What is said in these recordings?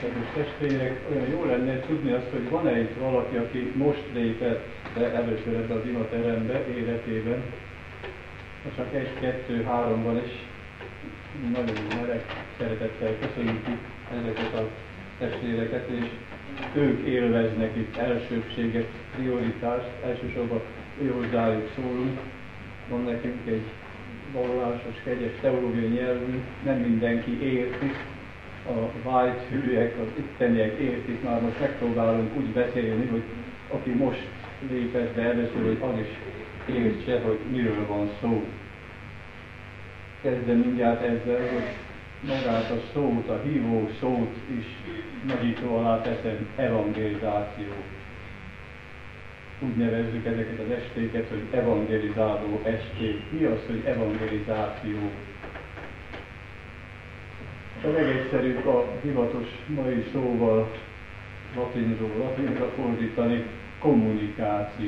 Kedves testvérek, olyan jó lenne tudni azt, hogy van-e itt valaki, aki most lépett be először ebbe az imaterembe életében. Csak 1, 2, 3-ban is nagyon meleg szeretettel köszönjük ezeket a testvéreket, és ők élveznek itt elsőbséget, prioritást, elsősorban hozzájuk szólunk. Van nekünk egy vallásos, kegyes teológiai nyelvünk, nem mindenki érti, a vágyhűek, az itteniek értik, már most megpróbálunk úgy beszélni, hogy aki most lépett be először, hogy az is értse, hogy miről van szó. Kezdem mindjárt ezzel, hogy magát a szót, a hívó szót is nagyító alá teszem, evangelizáció. Úgy nevezzük ezeket az estéket, hogy evangelizáló esték. Mi az, hogy evangelizáció? A legegyszerűbb a hivatos mai szóval latinra fordítani kommunikáció.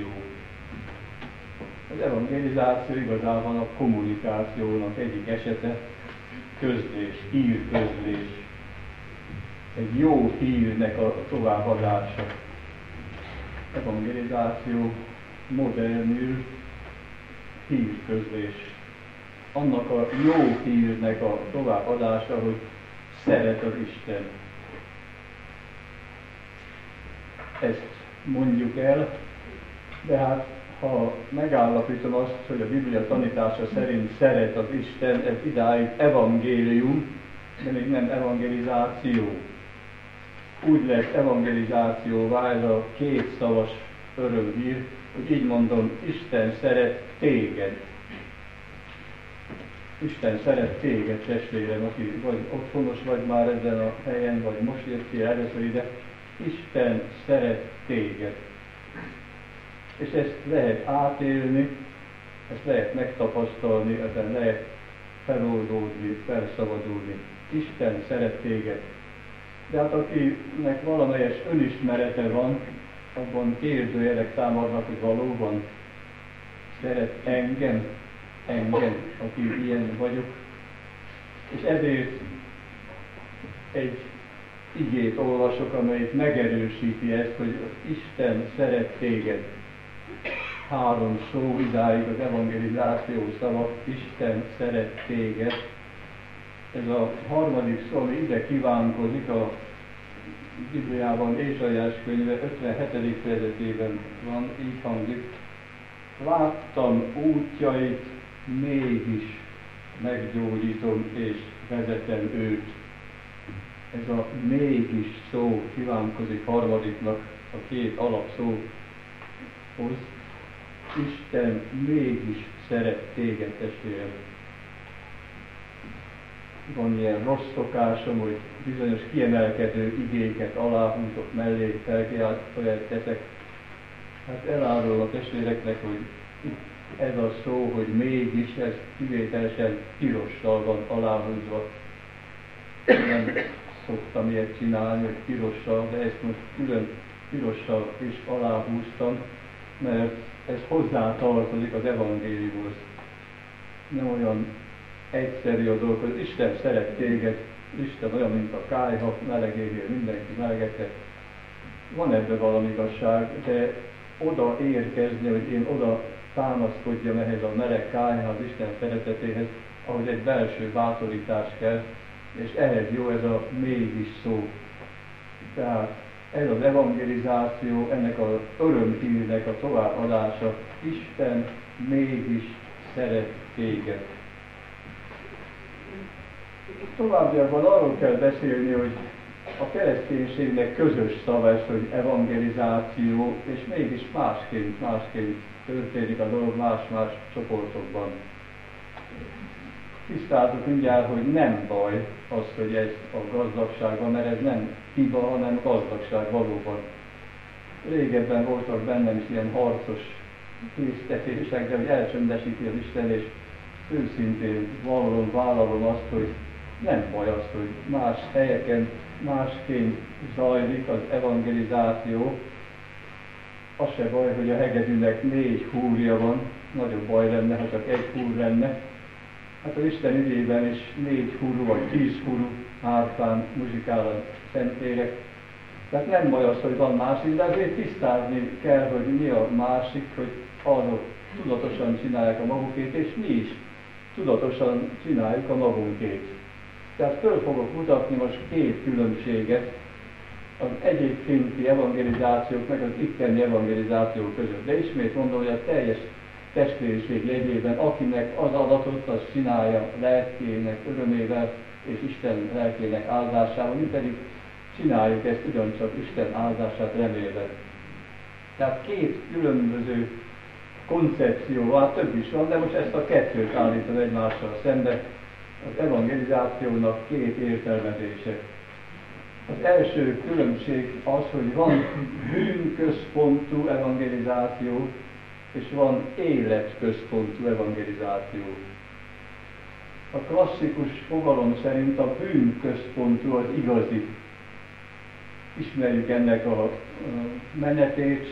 Az evangelizáció igazából a kommunikációnak egyik esete, közlés, hírközlés. Egy jó hírnek a továbbadása. Evangelizáció modernül hírközlés. Annak a jó hírnek a továbbadása, hogy szeret az Isten. Ezt mondjuk el, de hát ha megállapítom azt, hogy a Biblia tanítása szerint szeret az Isten, ez idáig evangélium, de még nem evangelizáció. Úgy lesz evangelizációvá ez a kétszavas örömhír, hogy így mondom, Isten szeret téged. Isten szeret téged, testvérem, aki vagy otthonos vagy már ezen a helyen, vagy most jöttél először ide. Isten szeret téged. És ezt lehet átélni, ezt lehet megtapasztalni, ezen lehet feloldódni, felszabadulni. Isten szeret téged. De hát akinek valamelyes önismerete van, abban kérdőjelek támadnak, hogy valóban szeret engem, aki ilyen vagyok. És ezért egy igét olvasok, amelyik megerősíti ezt, hogy Isten szeret téged. 3 szó idáig az evangelizáció szava, Isten szeret téged. Ez a 3. szó, ami ide kívánkozik a Bibliában, Ézsaiás könyve 57. fejezetében van, így hangzik. Láttam útjait, mégis meggyógyítom és vezetem őt. Ez a mégis szó kívánkozik harmadiknak a 2 alapszóhoz. Isten mégis szeret téged, testvérem. Van ilyen rossz szokásom, hogy bizonyos kiemelkedő igéket aláhúzok mellé, felkeltek. Hát elárulom a testvéreknek, hogy ez a szó, hogy mégis, ez kivételesen pirossal van aláhúzva. Nem szoktam ilyet csinálni, hogy pirossal, de ezt most külön pirossal is aláhúztam, mert ez hozzá tartozik az evangéliumhoz. Nem olyan egyszerű a dolog, hogy Isten szeret téged, Isten olyan, mint a kályha, melegénél mindenki melegetett. Van ebben valami igazság, de oda érkezni, hogy én oda támaszkodjam ehhez a meleg kályhához, Isten szeretetéhez, ahogy egy belső bátorítás kell, és ehhez jó ez a mégis szó. Tehát ez az evangelizáció, ennek az örömhírnek a továbbadása, Isten mégis szeret téged. Továbbiakban arról kell beszélni, hogy a kereszténységnek közös szava ez, hogy evangelizáció, és mégis másként történik a dolog más-más csoportokban. Tisztázunk mindjárt, hogy nem baj az, hogy ez a gazdagság van, mert ez nem hiba, hanem gazdagság valóban. Régebben voltak bennem is ilyen harcos késztetések, de hogy elcsöndesíti az Isten, és őszintén vállalom azt, hogy nem baj az, hogy más helyeken másként zajlik az evangelizáció. Az se baj, hogy a hegedűnek 4 húrja van, nagyobb baj lenne, ha csak 1 húr lenne. Hát az Isten ügyében is 4 hurú vagy 10 hurú hárfán muzsikál a Szentlélek. Tehát nem baj az, hogy van másik, de azért tisztázni kell, hogy mi a másik, hogy azok tudatosan csinálják a magukét, és mi is tudatosan csináljuk a magunkét. Tehát föl fogok mutatni most 2 különbséget az egyébkénti evangelizációk meg az itteni evangelizáció között. De ismét mondom, hogy a teljes testvériség jegyében, akinek az adatot, az csinálja lelkének örömével és Isten lelkének áldásával, mi pedig csináljuk ezt ugyancsak Isten áldását remélve. Tehát 2 különböző koncepció, hát több is van, de most ezt a 2-t állítom egymással szembe, az evangelizációnak 2 értelmezése. Az első különbség az, hogy van bűnközpontú evangelizáció, és van életközpontú evangelizáció. A klasszikus fogalom szerint a bűnközpontú az igazi. Ismerjük ennek a menetét.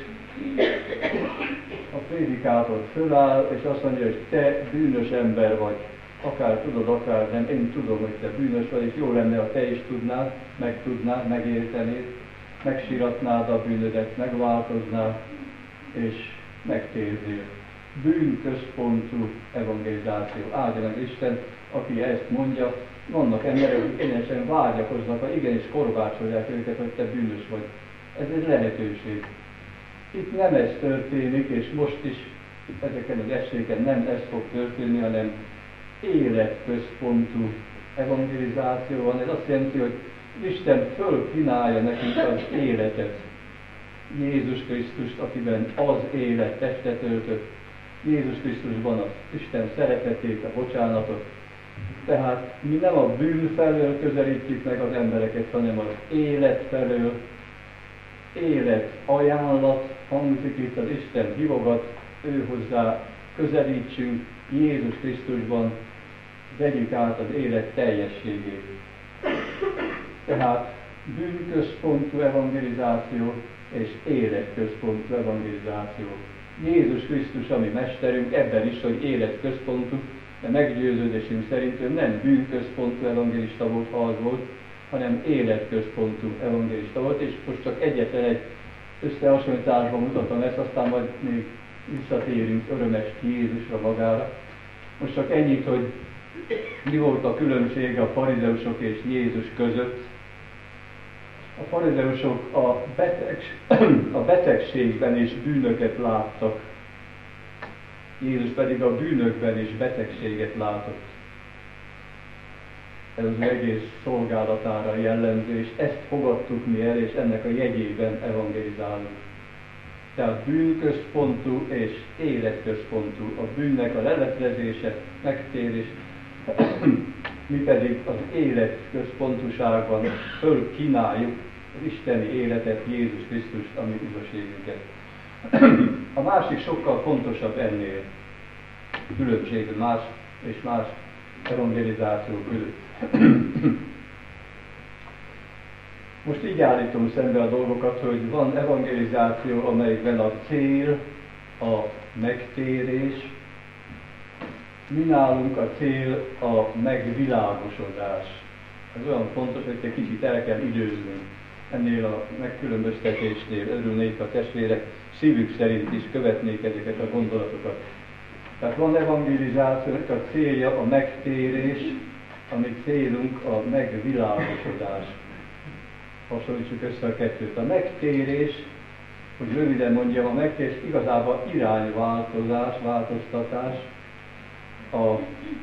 A prédikátor föláll, és azt mondja, hogy te bűnös ember vagy. Akár tudod, akár nem, én tudom, hogy te bűnös vagy, és jó lenne, ha te is tudnád, megtudnád, megértenéd, megsíratnád a bűnödet, megváltoznád, és megtérnél. Bűnközpontú evangelizáció. Áldja meg Isten, aki ezt mondja. Vannak emberek, akik egyenesen vágyakoznak, ha igenis korbácsolják őket, hogy te bűnös vagy. Ez egy lehetőség. Itt nem ez történik, és most is ezeken az esélyeken nem ez fog történni, hanem életközpontú evangelizáció van. Ez azt jelenti, hogy Isten fölkínálja nekünk az életet. Jézus Krisztust, akiben az élet testet öltött. Jézus Krisztusban az Isten szeretetét, a bocsánatot. Tehát mi nem a bűn felől közelítjük meg az embereket, hanem az élet felől. Élet ajánlat hangzik itt, az Isten hívogat, ő hozzá közelítsünk Jézus Krisztusban, vegyük át az élet teljességét. Tehát bűnközpontú evangelizáció és életközpontú evangelizáció. Jézus Krisztus, ami mesterünk, ebben is, hogy életközpontú, de meggyőződésünk szerint ő nem bűnközpontú evangelista volt, ha az volt, hanem életközpontú evangelista volt, és most csak egyetlen egy összehasonlításban mutatom ezt, aztán majd még visszatérünk örömes Jézusra magára. Most csak ennyit, hogy mi volt a különbség a farizeusok és Jézus között. A farizeusok a betegségben is bűnöket láttak, Jézus pedig a bűnökben is betegséget látott. Ez az egész szolgálatára jellemző, és ezt fogadtuk mi el, és ennek a jegyében evangelizálunk. Tehát bűnközpontú és életközpontú, a bűnnek a leleplezése, megtérés, mi pedig az életközpontúságban fölkínáljuk az isteni életet, Jézus Krisztust, a mi üdvösségünket. A másik sokkal fontosabb ennél különbség más és más evangelizáció között. Most így állítom szembe a dolgokat, hogy van evangelizáció, amelyikben a cél a megtérés, mi nálunk a cél a megvilágosodás. Ez olyan fontos, hogy egy kicsit el kell időzni. Ennél a megkülönböztetésnél örülnék a testvérek, szívük szerint is követnék ezeket a gondolatokat. Tehát van evangelizációnak a célja a megtérés, ami célunk a megvilágosodás. Hasonlítsuk össze a kettőt. A megtérés, hogy röviden mondjam, a megtérés igazából irányváltozás, változtatás, a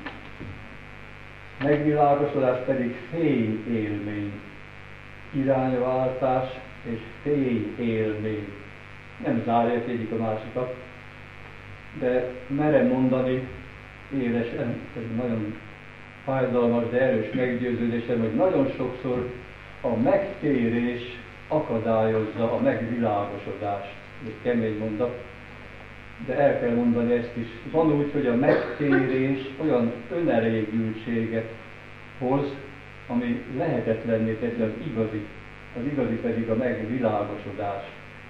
megvilágosodás pedig fényélmény. Irányváltás és fényélmény. Nem zárják egyik a másikat, de merem mondani élesen, ez nagyon fájdalmas, de erős meggyőződésem, hogy nagyon sokszor a megtérés akadályozza a megvilágosodást. Ez kemény mondat, de el kell mondani ezt is. Van úgy, hogy a megtérés olyan önelégültséget hoz, ami lehetetlenné teszi az igazi pedig a megvilágosodás.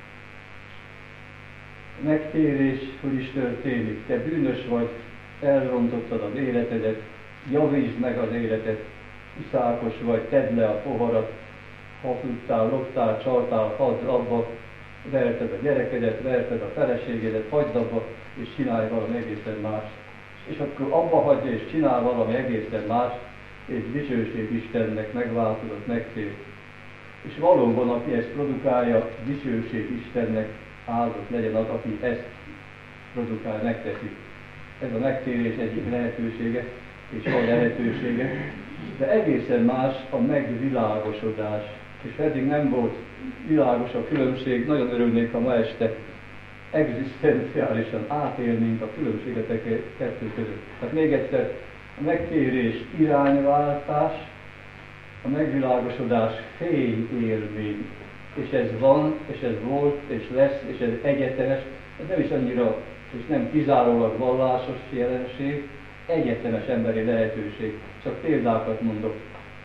A megtérés hogy is történik? Te bűnös vagy, elrontottad az életedet, javítsd meg az életet, iszákos vagy, tedd le a poharat, hazudtál, loptál, csaltál, hagyd abba, verted a gyerekedet, verted a feleségedet, hagyd abba, és csinálj valami egészen más. És akkor abba hagyja, és csinál valami egészen más, és dicsőség Istennek, megváltozott, megtért. És valóban, aki ezt produkálja, dicsőség Istennek, áldott legyen az, aki ezt produkál, megteszi. Ez a megtérés egyik lehetősége, és a lehetősége, de egészen más a megvilágosodás. És eddig nem volt világos a különbség, nagyon örülnék, ha ma este egzisztenciálisan átélnénk a különbséget a kettő között. Tehát még egyszer, a megtérés irányváltás, a megvilágosodás fényélmény. És ez van, és ez volt, és lesz, és ez egyetemes, ez nem is annyira, és nem kizárólag vallásos jelenség, egyetemes emberi lehetőség. Csak példákat mondok.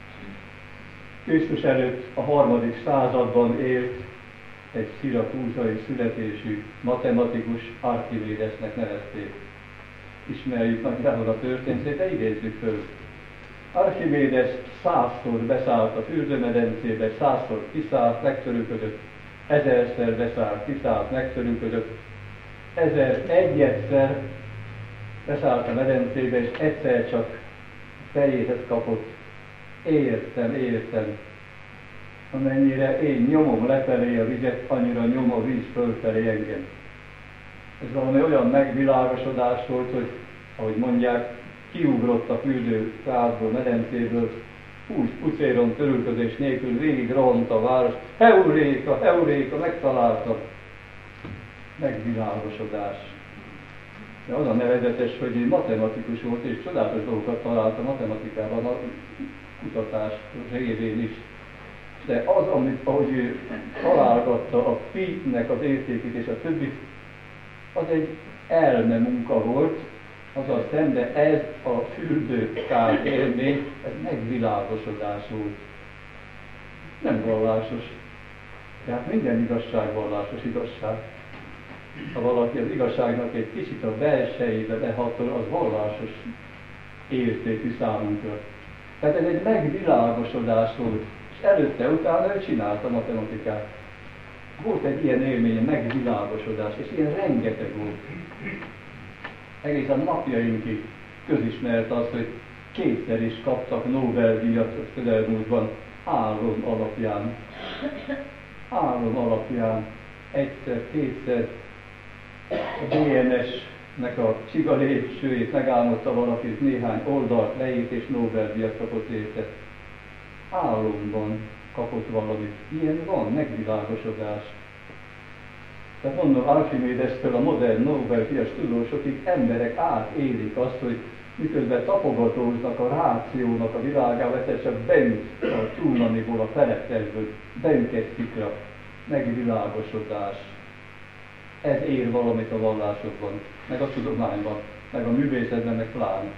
Krisztus előtt a 3. században élt egy szirakúzai születésű matematikus, Archimédesnek nevezték. Ismerjük nagyjából a történetét, de idézzük föl. Archimédes 100-szor beszállt a fürdőmedencébe, 100-szor kiszállt, megtörülködött, 1000-szer beszállt, kiszállt, megtörülködött, 1001-szer beszállt a medencébe, és egyszer csak fejéhez kapott. Értem. Amennyire én nyomom lefelé a vizet, annyira nyom a víz fölfelé engem. Ez valami olyan megvilágosodás volt, hogy, ahogy mondják, kiugrott a fürdőkádból, medencéből, hús pucéron törülközés nélkül végig rohant a város. Heuréka, megtaláltam! Megvilágosodás. De az a nevezetes, hogy én matematikus volt, és csodálatos dolgokat talált a matematikában, a kutatás révén is. De az, ahogy ő találgatta a pi-nek az értékét és a többi, az egy elme munka volt, azaz szemben ez a fürdőkád élmény, ez megvilágosodás volt. Nem vallásos. Tehát minden igazság vallásos igazság. Ha valaki az igazságnak egy kicsit a belsejébe behatol, az vallásos értékű számunkra. Tehát ez egy megvilágosodás volt. És előtte, utána ő csinálta matematikát. Volt egy ilyen élmény, megvilágosodás, és ilyen rengeteg volt. Egészen napjainkig közismert az, hogy kétszer is kaptak Nobel-díjat a közelmúltban álom alapján. Álom alapján. Egyszer, kétszer a DNS-nek a csiga lépcsőjét megálmodta valaki, néhány oldalt leírt és Nobel-díjat kapott érte. Álomban kapott valamit. Ilyen van, megvilágosodás. Tehát mondom, Archimédestől a modern Nobel-díjas tudósokig emberek átélik azt, hogy miközben tapogatóznak a rációnak a világába, egyszer csak beüt a túlnaniból, a felettesből, beüt egy szikra, megvilágosodás. Ez ér valamit a vallásokban, meg a tudományban, meg a művészetben, meg pláne.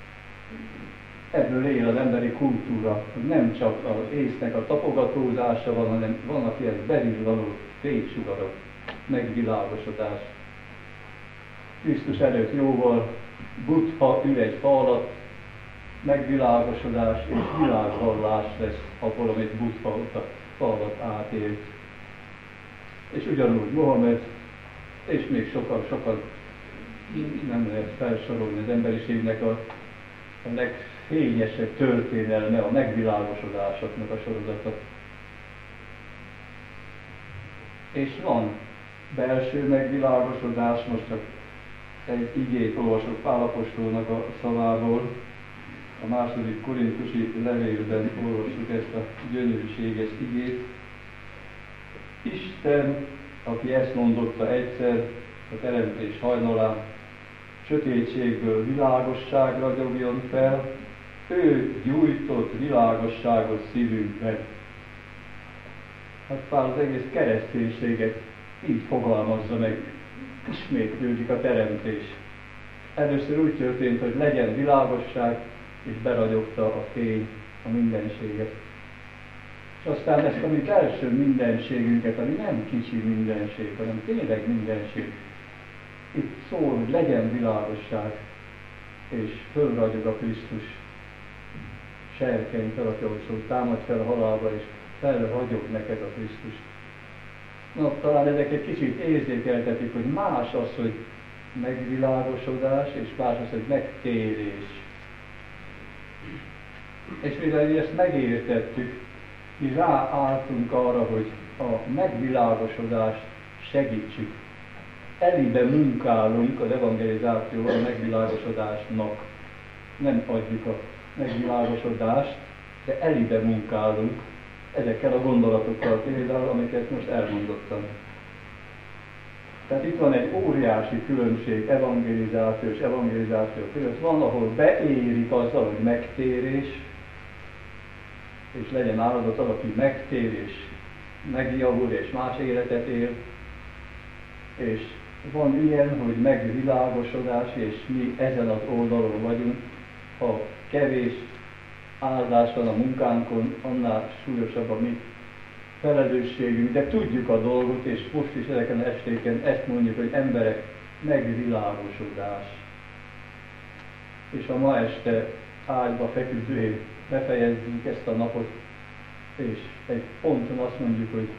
Ebből él az emberi kultúra, hogy nem csak az észnek a tapogatózása van, hanem vannak ilyen bevillanó fénysugarok, megvilágosodás. Krisztus előtt jóval Buddha ül egy fa alatt, megvilágosodás és világvallás lesz abból, amit Buddha ott a fa alatt átélt. És ugyanúgy Mohamed, és még sokan nem lehet felsorolni az emberiségnek a legfényesebb történelme, a megvilágosodásoknak a sorozata. És van belső megvilágosodás, most csak egy igét olvasok Pál apostolnak a szavából, a 2. Korintusi levélben olvassuk ezt a gyönyörűséges igét. Isten, aki ezt mondotta egyszer a teremtés hajnalán, sötétségből világosságra gyogjon fel, ő gyújtott világosságot szívünkben. Hát Pál az egész kereszténységet így fogalmazza meg, ismétlődik a teremtés. Először úgy történt, hogy legyen világosság, és beragyogta a fény, a mindenséget. És aztán ezt a mi belső mindenségünket, ami nem kicsi mindenség, hanem tényleg mindenség, itt szól, hogy legyen világosság, és fölragyog a Krisztus, serkeny felakjavasló, támadj fel a halálba, és felhagyog neked a Krisztus. Na, talán ezek egy kicsit érzékeltetik, hogy más az, hogy megvilágosodás, és más az, hogy megtérés. És mivel ezt megértettük, mi ráálltunk arra, hogy a megvilágosodást segítsük. Elébe munkálunk az evangelizációval a megvilágosodásnak. Nem adjuk a megvilágosodást, de elébe munkálunk ezekkel a gondolatokkal például, amiket most elmondottam. Tehát itt van egy óriási különbség evangelizáció és evangelizáció között. Van, ahol beérik azzal, hogy megtérés, és legyen áldott az, aki megtér, és megjavul, és más életet él. És van ilyen, hogy megvilágosodás, és mi ezen az oldalon vagyunk. Ha kevés áldás van a munkánkon, annál súlyosabb a mi felelősségünk, de tudjuk a dolgot, és most is ezeken az estéken ezt mondjuk, hogy emberek, megvilágosodás. És a ma este ágyba feküdvén befejezzük ezt a napot, és egy ponton azt mondjuk, hogy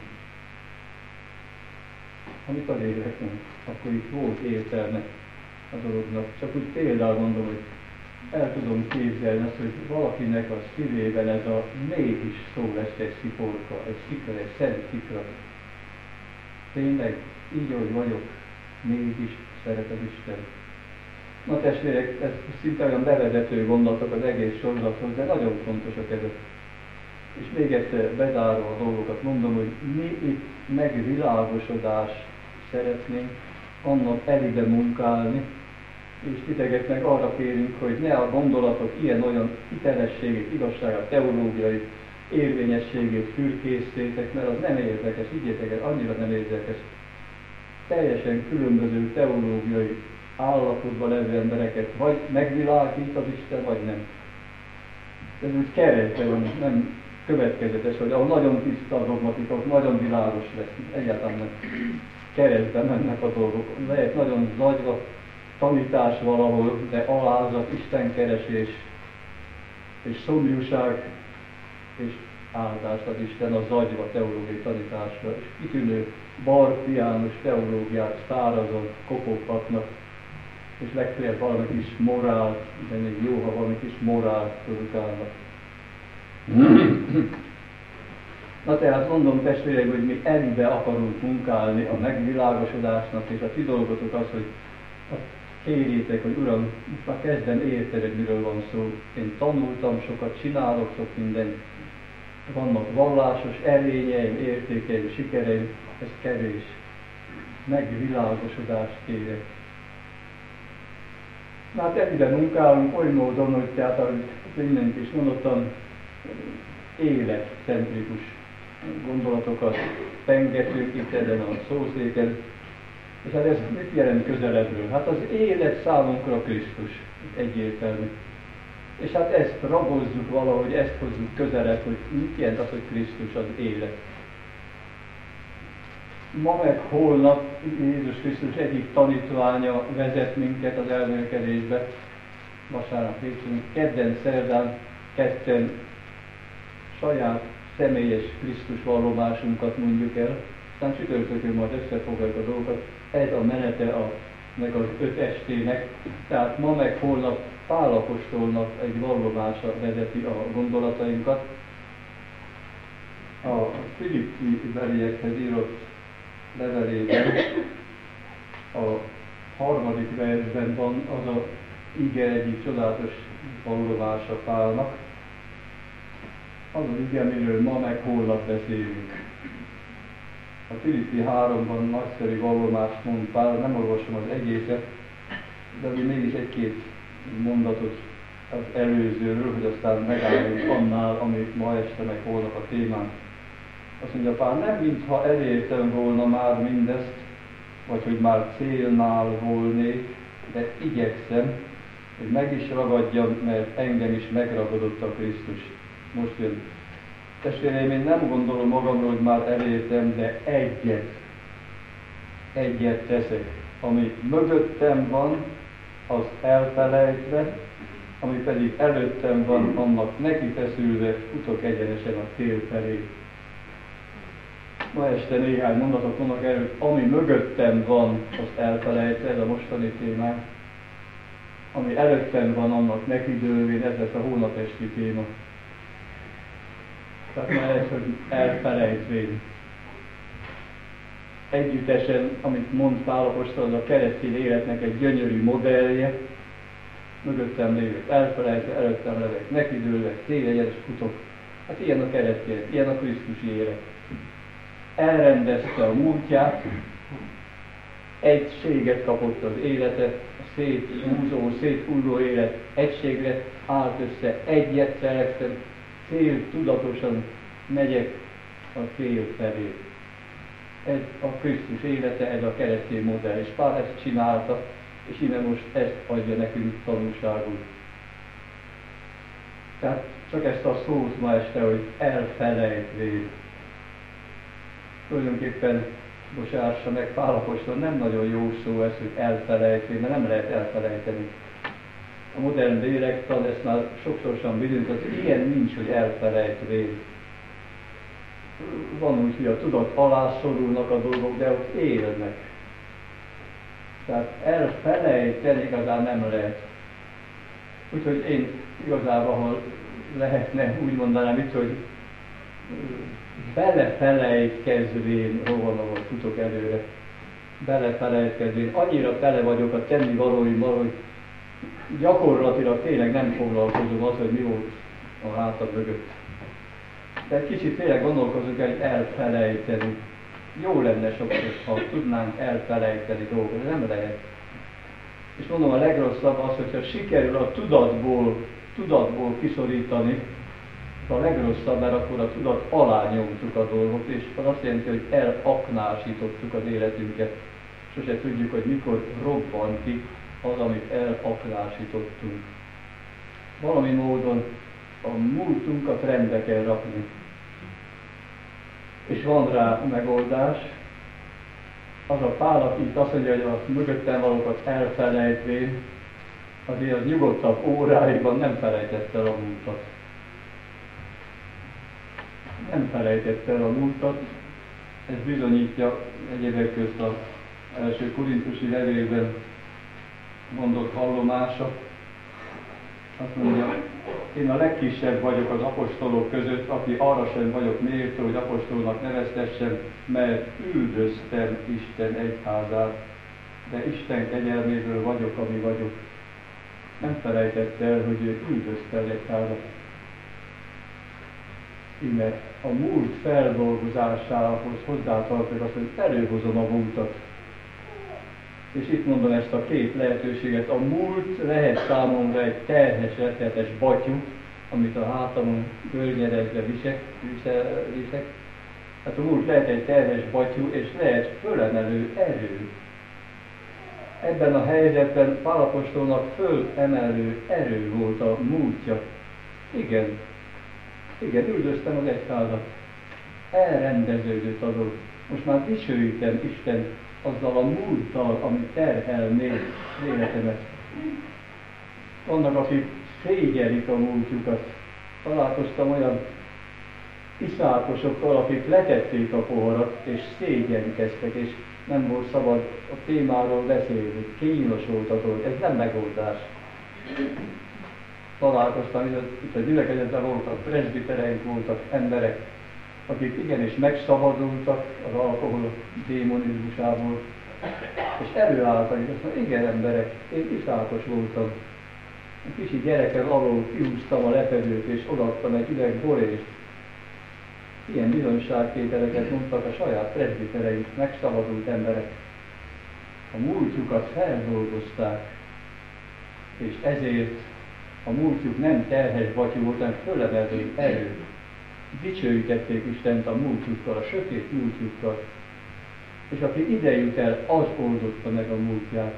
amikor érhetünk, akkor itt volt értelme a dolognak. Csak úgy például mondom, hogy el tudom képzelni azt, hogy valakinek a szívében ez a mégis szó lesz egy sziporka, egy szikra, egy szent szikra. Tényleg, így, ahogy vagyok, mégis szeret az Isten. Na testvérek, ez szinte olyan bevezető gondolatok az egész sorozathoz, de nagyon fontosak ezek. És még egyszer bezárva a dolgokat mondom, hogy mi itt megvilágosodást szeretnénk, annak elébe munkálni, és titeket meg arra kérünk, hogy ne a gondolatok ilyen-olyan hitelességét, igazságát, teológiai érvényességét fürkészétek, mert az nem érdekes, higgyétek el, annyira nem érdekes. Teljesen különböző teológiai állapotban levő embereket vagy megvilágít az Isten, vagy nem. Ez úgy keretben van, nem következetes, hogy ahol nagyon tiszta a dogmatika, ott nagyon világos lesz, egyáltalán nem. Keretben mennek a dolgok. Lehet nagyon zagyva tanítás valahol, de alázat, istenkeresés, és szomjúság, és áldás az Isten a zagyva teológiai tanításra, és kitűnő barfiánus teológiát szárazon kopoghatnak, és legfeljebb valami kis morált, de még jó, ha valami kis morált produkálnak. Na tehát mondom testvérek, hogy mi elébe akarunk munkálni a megvilágosodásnak, és a ti dolgotok az, hogy kérjétek, hogy Uram, most már kezdem érteni, hogy miről van szó. Én tanultam sokat, csinálok sok mindent, vannak vallásos erényeim, értékeim, sikereim, ez kevés. Megvilágosodást kérek. Na hát elébe munkálunk oly módon, hogy tehát, ahogy mindent is mondottam, életcentrikus gondolatokat pengetünk itt ezen a szószéken. És hát ez mit jelent közelebbről? Hát az élet számunkra Krisztus, egyértelmű. És hát ezt ragozzuk valahogy, ezt hozzuk közelebb, hogy mit jelent az, hogy Krisztus az élet. Ma meg holnap Jézus Krisztus egyik tanítványa vezet minket az elmélkedésbe. Vasárnap hétfőn, kedden, szerdán, ketten saját személyes Krisztus vallomásunkat mondjuk el, aztán csütörtökön majd összefoglaljuk a dolgokat. Ez a menete meg az 5 estének, tehát ma meg holnap Pál apostolnak egy vallomása vezeti a gondolatainkat. A Filippi beliekhez írott levelében a 3. versben van az a ige egyik csodálatos vallomása Pálnak. Az az ige, amiről ma meg holnap beszélünk. A Filippi 3-ban nagyszerű vallomást mond Pál, nem olvasom az egészet, de azért mégis egy-két mondatot az előzőről, hogy aztán megállunk annál, amit ma este meg holnap a témánk. Azt mondja Pál, nem mintha elértem volna már mindezt, vagy hogy már célnál volnék, de igyekszem, hogy meg is ragadjam, mert engem is megragadott a Krisztus. Most jön. Testvéreim, én nem gondolom magamról, hogy már elértem, de egyet teszek. Ami mögöttem van, az elfelejtve, ami pedig előttem van, annak neki feszülve futok egyenesen a cél felé. Ma este néhány mondatot mondok erről, ami mögöttem van, azt elfelejtve, ez a mostani témánk. Ami előttem van, annak nekidőlvén, ez lesz a hónap esti téma. Tehát már ez, hogy elfelejtvén. Együttesen, amit mond Pál apostol, az a keresztény életnek egy gyönyörű modellje. Mögöttem lévek elfelejtve, előttem levek nekidőlve, célegyenes futok. Hát ilyen a keresztény, ilyen a krisztusi élet. Elrendezte a múltját, egységet kapott az élete, a széthúzó, széthulló élet egységre állt össze, egyet szerettem, cél tudatosan megyek a cél felé. Ez a Krisztus élete, ez a keresztény modell, és Pál ezt csinálta, és innen most ezt adja nekünk tanulságul. Tehát csak ezt a szót ma este, hogy elfelejtvén. Tulajdonképpen, bocsássa meg, Pál apostol, nem nagyon jó szó ez, hogy elfelejtvén, mert nem lehet elfelejteni. A modern lélektan ezt már sokszorosan bizonyított, hogy ilyen nincs, hogy elfelejtvén. Van úgy, hogy a tudat alá szorulnak a dolgok, de ott élnek. Tehát elfelejteni igazán nem lehet. Úgyhogy én igazából, ahol lehetne, úgy mondanám itt, hogy belefelejtkezvén rovanom, hogy futok előre. Belefelejtkezvén. Annyira tele vagyok a tennivalóimmal, hogy gyakorlatilag tényleg nem foglalkozom az, hogy mi volt a hátam mögött. De egy kicsit tényleg gondolkozunk el, hogy elfelejteni. Jó lenne sokszor, ha tudnánk elfelejteni dolgokat, nem lehet. És mondom, a legrosszabb az, hogyha sikerül a tudatból kiszorítani, a legrosszabb, mert akkor a tudat alá nyomtuk a dolgot, és az azt jelenti, hogy elaknásítottuk az életünket. Sose tudjuk, hogy mikor robban ki az, amit elaknásítottunk. Valami módon a múltunkat rendbe kell rakni. És van rá megoldás. Az a Pál, aki itt azt mondja, hogy a mögöttem valókat elfelejtvén, azért az nyugodtabb óráiban nem felejtette el a múltat. Nem felejtette el a múltat. Ez bizonyítja egyébek közt az első korintusi levélben mondott hallomása. Azt mondja, én a legkisebb vagyok az apostolok között, aki arra sem vagyok méltó, hogy apostolnak neveztessem, mert üldöztem Isten egyházát, de Isten kegyelméből vagyok, ami vagyok. Nem felejtette el, hogy ő üldözte az egyházat. Íme a múlt feldolgozásához hozzátartozik azt, hogy előhozom a múltat. És itt mondom ezt a két lehetőséget. A múlt lehet számomra egy terhes, rettenetes batyú, amit a hátamon görnyedezve viszek. Hát a múlt lehet egy terhes batyú, és lehet fölemelő erő. Ebben a helyzetben Pál apostolnak fölemelő erő volt a múltja. Igen, üldöztem az egyházat. Elrendeződött a dolog. Most már dicsőítem Isten azzal a múlttal, ami terhelné életemet. Vannak, akik szégyelik a múltjukat. Találkoztam olyan iszákosokkal, akik letették a poharat, és szégyenkeztek, és nem volt szabad a témáról beszélni. Kínos volt a dolog. Ez nem megoldás. Találkoztam, itt a gyülekezetben voltak, presbitereink voltak, emberek, akik igenis megszabadultak az alkohol démonizmusából, és előálltak, és azt mondja, igen emberek, én iszákos voltam. A kicsi gyerekem alól kihúztam a lepedőt, és odaadtam egy üveg borést. Ilyen bizonyságtételeket mondtak a saját presbitereink, megszabadult emberek. A múltjukat feldolgozták, és ezért a múltjuk nem terhes batyú volt, hanem fölemelő erő. Dicsőítették Istent a múltjukkal, a sötét múltjukkal. És aki ide jut el, az oldotta meg a múltját.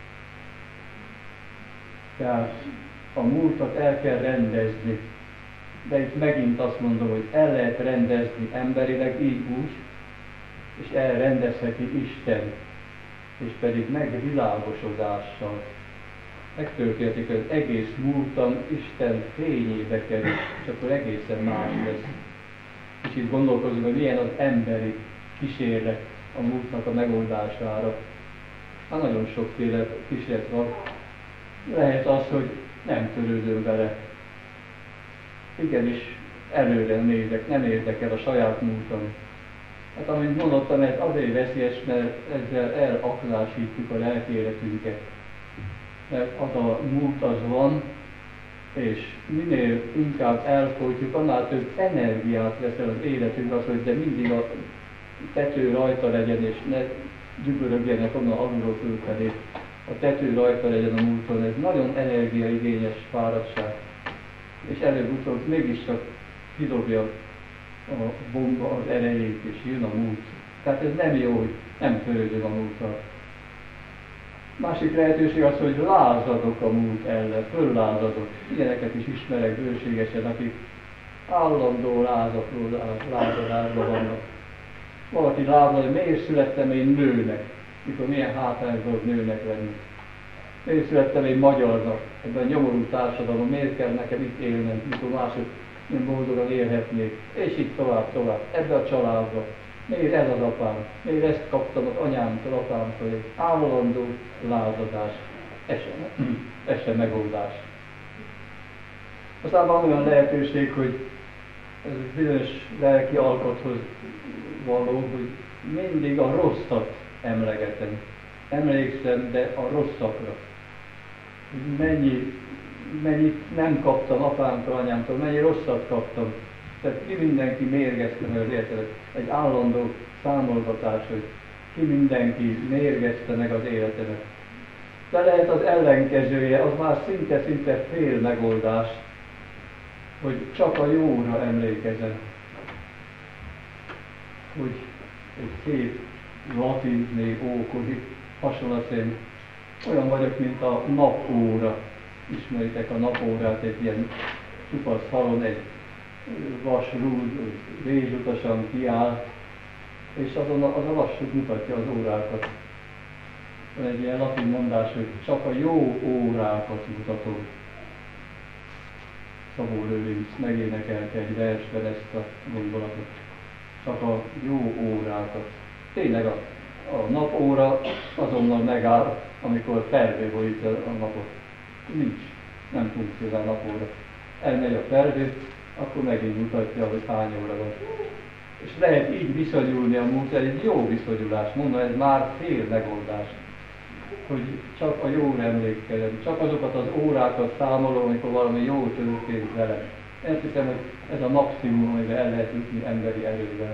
Tehát a múltat el kell rendezni. De itt megint azt mondom, hogy el lehet rendezni emberileg így úgy, és elrendezheti Isten, és pedig megvilágosodással. megtörténik, hogy az egész múltam Isten fényébe kerül, és akkor egészen más lesz. És itt gondolkozunk, hogy milyen az emberi kísérlet a múltnak a megoldására. Hát nagyon sokféle kísérlet van. Lehet az, hogy nem törődöm vele. Igenis, előre nézek, nem érdekel a saját múltam. Hát amint mondottam, ez azért veszélyes, mert ezzel elaknásítjuk a lelkéletünket. Mert az a múlt az van, és minél inkább elfolytjuk, annál több energiát veszel az életünk az, hogy de mindig a tető rajta legyen, és ne dübörögjenek onnan alulról fölfelé. A tető rajta legyen a múlton, ez nagyon energiaigényes fáradtság. És előbb-utóbb mégiscsak kidobja a bomba az erejét, és jön a múlt. Tehát ez nem jó, hogy nem törődöm a múlttal. Másik lehetőség az, hogy lázadok a múlt ellen, föllázadok. Ilyeneket is ismerek bőségesen, akik állandó lázadásban vannak. Valaki lázad, hogy miért születtem én nőnek, mikor milyen hátrányos dolog nőnek lenni. Miért születtem én magyarnak, ebben a nyomorú társadalomban, miért kell nekem itt élnem, mikor mások nem boldogan élhetnék, és így tovább, ebbe a családba. Miért ez az apám? Miért ezt kaptam az anyámtól, apámtól? Egy állandó lázadás. Ez sem megoldás. Aztán van olyan lehetőség, hogy ez bizonyos lelki alkothoz való, hogy mindig a rosszat emlegetem. Emlékszem, de a rosszakra. Mennyit nem kaptam apámtól, anyámtól, mennyi rosszat kaptam. Tehát ki mindenki mérgezte meg az életedet. Egy állandó számolgatás, hogy ki mindenki mérgezte meg az életedet. De lehet az ellenkezője, az már szinte fél megoldás, hogy csak a jóra emlékezem. Hogy egy szép latin név ókodik, hasonlaton olyan vagyok, mint a napóra. Ismeritek a napórát, egy ilyen csupasz halon, egy vasrúd, rézsutasan kiáll, és azon az a vasrúd mutatja az órákat. Van egy ilyen latin mondás, hogy csak a jó órákat mutatom. Szabó Lőrinc megénekelte egy versben ezt a gondolatot. Csak a jó órákat. Tényleg a napóra azonnal megáll, amikor felhő borítja a napot. Nincs, nem funkcionál napóra. Elmegy a felhő, akkor megint mutatja, hogy hány óra van. És lehet így viszonyulni a múlt, ez egy jó viszonyulás, mondom, ez már fél megoldás. Hogy csak a jóra emlékezem, csak azokat az órákat számolom, amikor valami jó történt velem. Ezt hiszem, hogy ez a maximum, amivel el lehet jutni emberi erővel.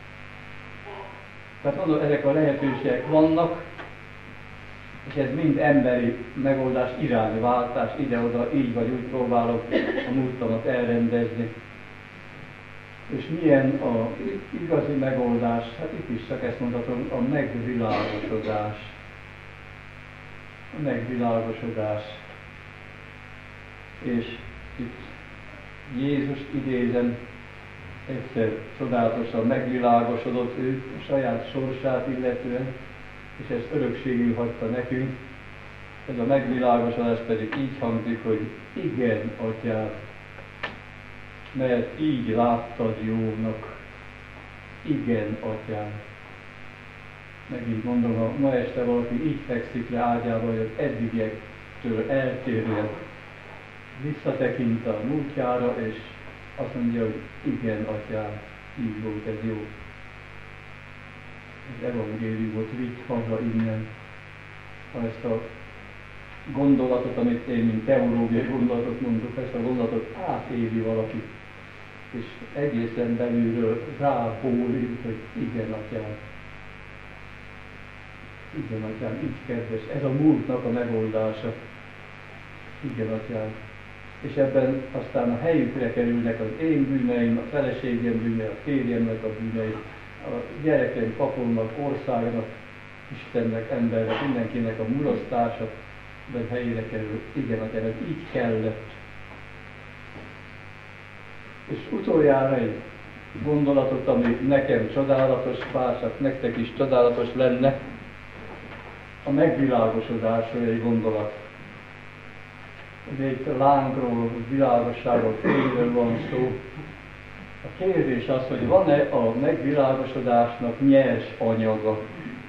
Tehát mondom, ezek a lehetőségek vannak, és ez mind emberi megoldás, irányváltás, ide-oda, így vagy úgy próbálok a múltamat elrendezni. És milyen a igazi megoldás? Hát itt is csak ezt mondhatom, a megvilágosodás. A megvilágosodás. És itt Jézust idézem, egyszer csodálatosan megvilágosodott ő a saját sorsát illetően, és ezt örökségül hagyta nekünk. Ez a megvilágosodás pedig így hangzik, hogy igen, Atyám, mert így láttad jónak. Igen, Atyám. Megint mondom, ha ma este valaki így fekszik le ágyába, hogy az eddigiektől eltérően visszatekint a múltjára, és azt mondja, hogy igen, Atyám, így volt ez jó. Az evangéliumot vigy haza innen. Ha ezt a gondolatot, amit én, mint teológiai gondolatot mondok, ezt a gondolatot átéli valaki, és egészen belülről rábólint, hogy igen, Atyám. Igen, Atyám, így kedves. Ez a múltnak a megoldása. Igen, Atyám. És ebben aztán a helyükre kerülnek az én bűneim, a feleségem bűnei, a férjemnek a bűnei, a gyerekeim, papomnak, országnak, Istennek, embernek, mindenkinek a mulasztása, de helyére kerül. Igen, Atyám, ez így kellett. És utoljára egy gondolatot, ami nekem csodálatos, bárcsak nektek is csodálatos lenne, a megvilágosodásról egy gondolat. Ugye itt lángról, világosságról, fényről van szó. A kérdés az, hogy van-e a megvilágosodásnak nyers anyaga?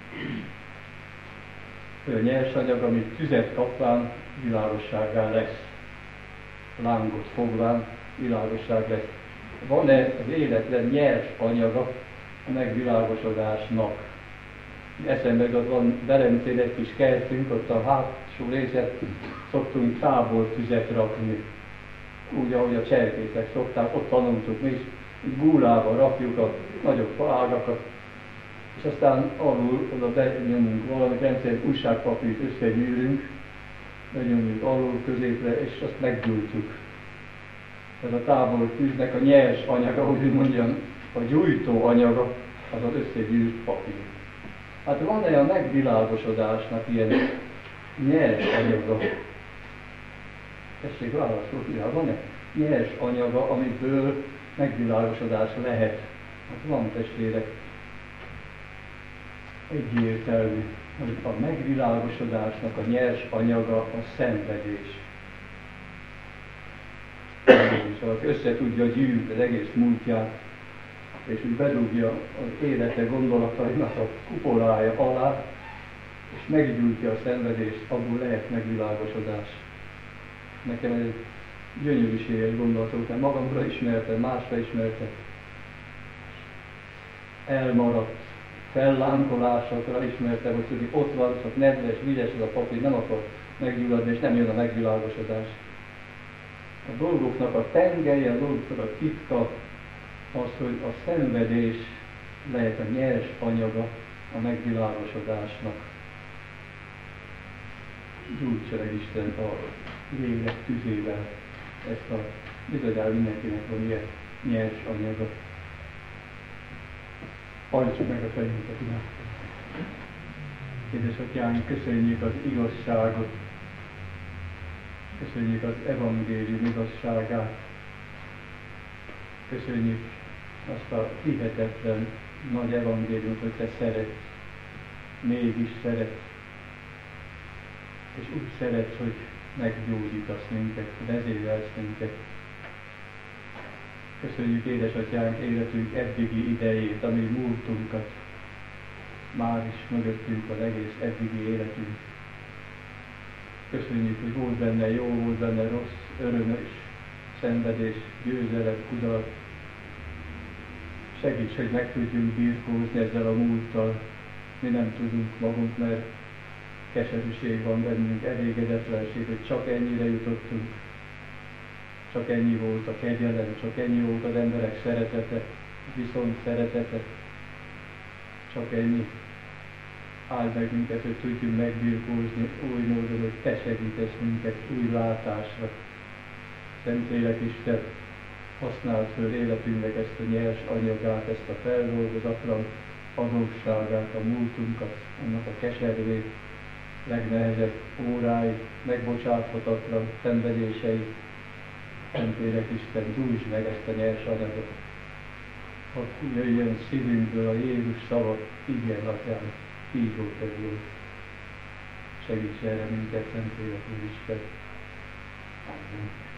Olyan nyers anyag, ami tüzet kapván világossággá lesz. Lángot fogván világosság lesz. Van-e az életlen nyers anyaga a megvilágosodásnak? Eszembe jutott, van Belencén egy kis kertünk, ott a hátsó részet szoktunk tábortüzet rakni. Úgy, ahogy a cserkészek szokták, ott tanultuk mi is, így gúlával rakjuk a nagyobb faágakat, és aztán alul oda benyomunk valamit, rendszerűen újságpapírt összegyűrünk, benyomjuk alul középre, és azt meggyújtjuk. Ez a tábortűznek a nyers anyaga, hogy úgy mondjam, a gyújtó anyaga, az az összegyűjt papír. Hát van-e a megvilágosodásnak ilyen nyers anyaga? Tessék válaszolni, van-e nyers anyaga, amiből megvilágosodás lehet? Hát van, testvérek. Egyértelmű, hogy a megvilágosodásnak a nyers anyaga a szenvedés. És ha össze tudja gyűjteni az egész múltját, és úgy bedugja az élete gondolatainak a kupolája alá, és meggyújtja a szenvedést, abból lehet megvilágosodás. Nekem ez gyönyörűséges gondolat volt, mert magamra ismertem, másra ismertem. Elmaradt fellánkolásokra ismertem, hogy ott van, csak nedves, vizes az a papír, nem akar meggyulladni, és nem jön a megvilágosodás. A dolgoknak a tengelye, a dolgoknak a titka az, hogy a szenvedés lehet a nyers anyaga a megvilágosodásnak. Gyújtsa meg Isten a lélek tüzével ezt a bizonyára mindenkinek van ilyen nyers anyaga. Hajtsuk meg a fejünket, imádkozni. Édesatyánk, köszönjük az igazságot, köszönjük az evangélium igazságát, köszönjük azt a hihetetlen nagy evangéliumot, hogy Te szeretsz, mégis szeretsz, és úgy szeretsz, hogy meggyógyítasz minket, vezérelsz minket. Köszönjük édesatyánk életünk eddigi idejét, ami múltunkat, már is mögöttünk az egész eddigi életünk. Köszönjük, hogy volt benne jó, volt benne rossz, öröm és szenvedés, győzelem, kudarc. Segíts, hogy meg tudjunk birkózni ezzel a múlttal. Mi nem tudunk magunk, mert keserűség van bennünk, elégedetlenség, hogy csak ennyire jutottunk. Csak ennyi volt a kegyelem, csak ennyi volt az emberek szeretete, viszont szeretete. Csak ennyi. Áld meg minket, hogy tudjunk megbirkózni új módon, hogy Te segítesz minket új látásra. Szentlélek Isten, használd föl életünknek ezt a nyers anyagát, ezt a feldolgozatlan adósságát, a múltunkat, annak a keservét, legnehezebb órái, megbocsáthatatlan szenvedéseit. Szentlélek Isten, gyújtsd meg ezt a nyers anyagot. Hadd jöjjön szívünkből a Jézus szava, igen, Atyám, így volt ez jó. Segíts erre minket, Szentlélek Úristen. Amen.